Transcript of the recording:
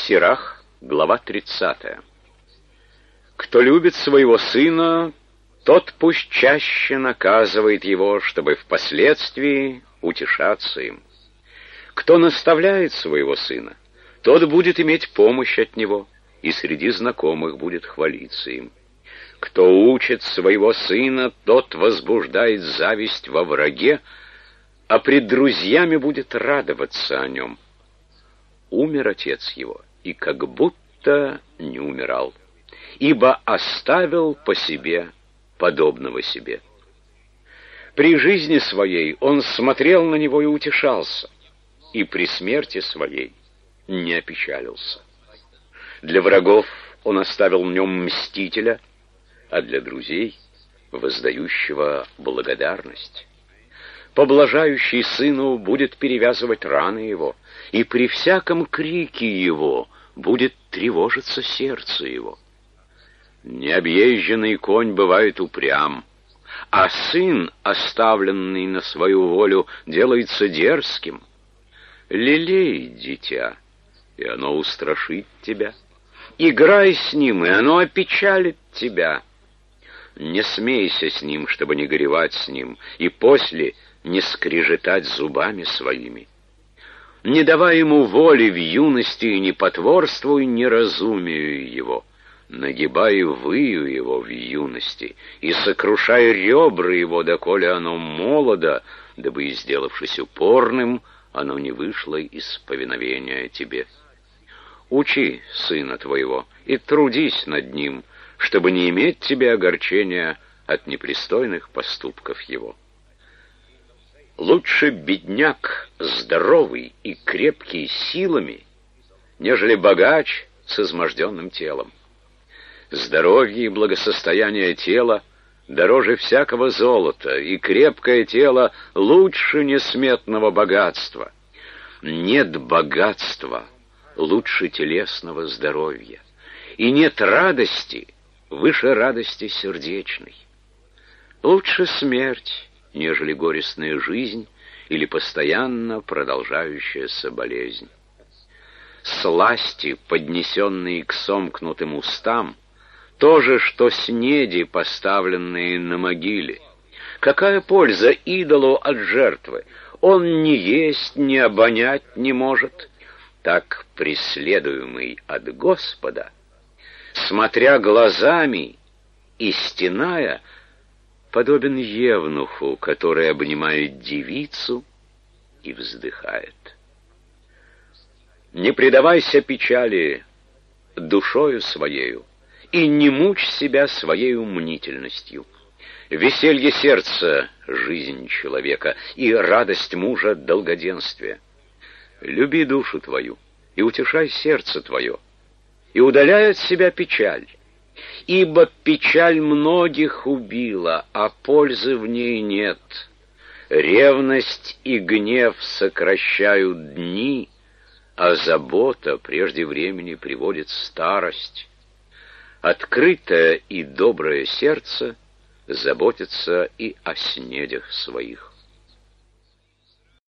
Сирах, глава 30. Кто любит своего сына, тот пусть чаще наказывает его, чтобы впоследствии утешаться им. Кто наставляет своего сына, тот будет иметь помощь от него, и среди знакомых будет хвалиться им. Кто учит своего сына, тот возбуждает зависть во враге, а пред друзьями будет радоваться о нем. Умер отец его, и как будто не умирал, ибо оставил по себе подобного себе. При жизни своей он смотрел на него и утешался, и при смерти своей не опечалился. Для врагов он оставил в нем мстителя, а для друзей — воздающего благодарность. Поблажающий сыну будет перевязывать раны его, и при всяком крике его будет тревожиться сердце его. Необъезженный конь бывает упрям, а сын, оставленный на свою волю, делается дерзким. Лелей дитя, и оно устрашит тебя. Играй с ним, и оно опечалит тебя. Не смейся с ним, чтобы не горевать с ним, и после не скрежетать зубами своими. Не давай ему воли в юности и не потворствуй неразумию его. Нагибай выю его в юности и сокрушай ребра его, доколе оно молодо, дабы, сделавшись упорным, оно не вышло из повиновения тебе. Учи сына твоего и трудись над ним, чтобы не иметь тебе огорчения от непристойных поступков его. Лучше бедняк, здоровый и крепкий силами, нежели богач с изможденным телом. Здоровье и благосостояние тела дороже всякого золота, и крепкое тело лучше несметного богатства. Нет богатства лучше телесного здоровья, и нет радости выше радости сердечной. Лучше смерть, нежели горестная жизнь или постоянно продолжающаяся болезнь. Сласти, поднесенные к сомкнутым устам, то же, что снеди, поставленные на могиле. Какая польза идолу от жертвы? Он ни есть, ни обонять не может. Так преследуемый от Господа, смотря глазами и стеная, подобен евнуху, который обнимает девицу и вздыхает. Не предавайся печали душою своею, и не мучь себя своею мнительностью. Веселье сердца — жизнь человека, и радость мужа — долгоденствие. Люби душу твою, и утешай сердце твое, и удаляй от себя печаль, ибо печаль многих убила, а пользы в ней нет. Ревность и гнев сокращают дни, а забота прежде времени приводит старость. Открытое и доброе сердце заботится и о снедях своих.